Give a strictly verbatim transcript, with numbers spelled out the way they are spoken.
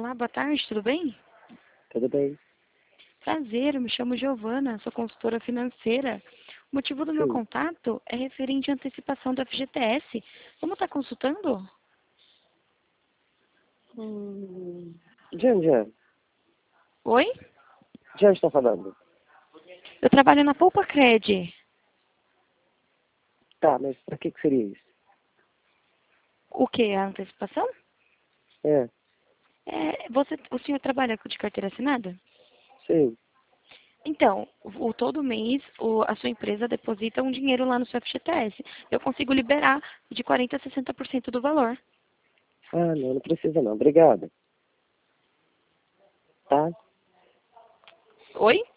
Olá, boa tarde, tudo bem? Tudo bem? Prazer, eu me chamo Giovana, sou consultora financeira. O motivo do meu Sim. contato é referente à antecipação do F G T S. Como está consultando? Hum, de onde é? Oi? De onde está falando? Eu trabalho na Poupa Cred. Tá, mas para que que seria isso? O que? A antecipação? É, É, você, o senhor trabalha de carteira assinada? sim. Então, o, todo mês o, a sua empresa deposita um dinheiro lá no seu F G T S. Eu consigo liberar de quarenta a sessenta por cento do valor. Ah, não, não precisa não. Obrigado. Tá? Oi?